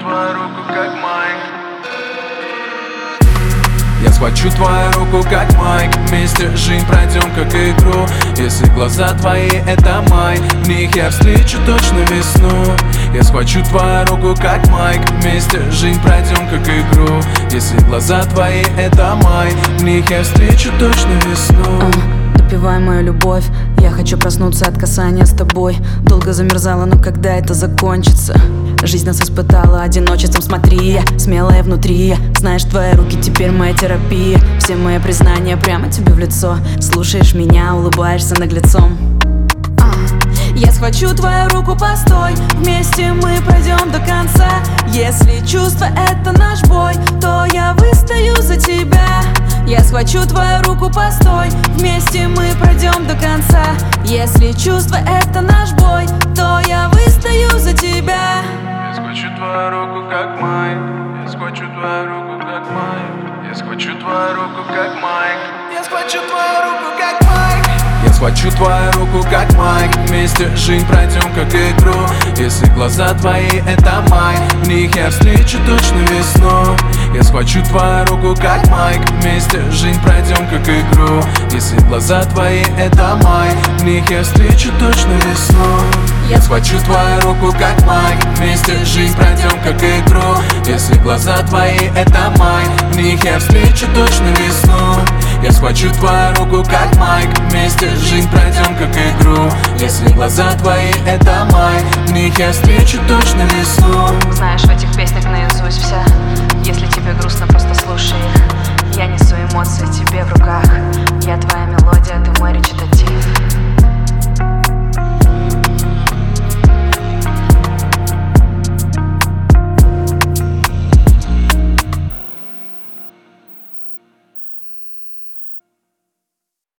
твою руку, как Майк. Я схвачу твою руку, как Майк. Вместе жизнь пройдем, как игру. Если глаза твои — это май, в них я встречу точно весну. Я схвачу твою руку, как Майк. Вместе жизнь пройдем, как игру. Если глаза твои — это май, в них я встречу точно весну. Допивай мою любовь, я хочу проснуться от касания с тобой. Долго замерзала, но когда это закончится? Жизнь нас испытала одиночеством, смотри, я смелая внутри. Знаешь, твои руки теперь моя терапия. Все мои признания прямо тебе в лицо. Слушаешь меня, улыбаешься наглецом. Я схвачу твою руку, постой. Вместе мы пройдем до конца. Если чувство — это наш бой, то я выстою за тебя. Я схвачу твою руку, постой. Вместе мы пройдем до конца. Если чувство — это наш бой, то я выстою за тебя. Я схвачу твою руку, как Майк. Я схвачу твою руку, как Майк. Я схвачу твою руку, как Майк. Я схвачу твою руку, как Майк. Я схвачу твою руку, как Майк. Вместе жизнь пройдем, как игру. Если глаза твои — это май, в них я встречу точно весну. Я схвачу твою руку, как Майк. Вместе жизнь пройдем, как игру. Если глаза твои — это май, в них я встречу точно весну. Я схвачу твою руку, как Майк. Вместе жизнь пройдем, как игру. Если глаза твои — это май, в них я встречу точно весну. Я схвачу твою руку, как Майк. Вместе жизнь пройдем, как игру. Если глаза твои — это май, в них я встречу точно весну. Знаешь, в этих песнях наизусть вся. Если тебе грустно, просто слушай их. Я несу эмоции тебе в руках.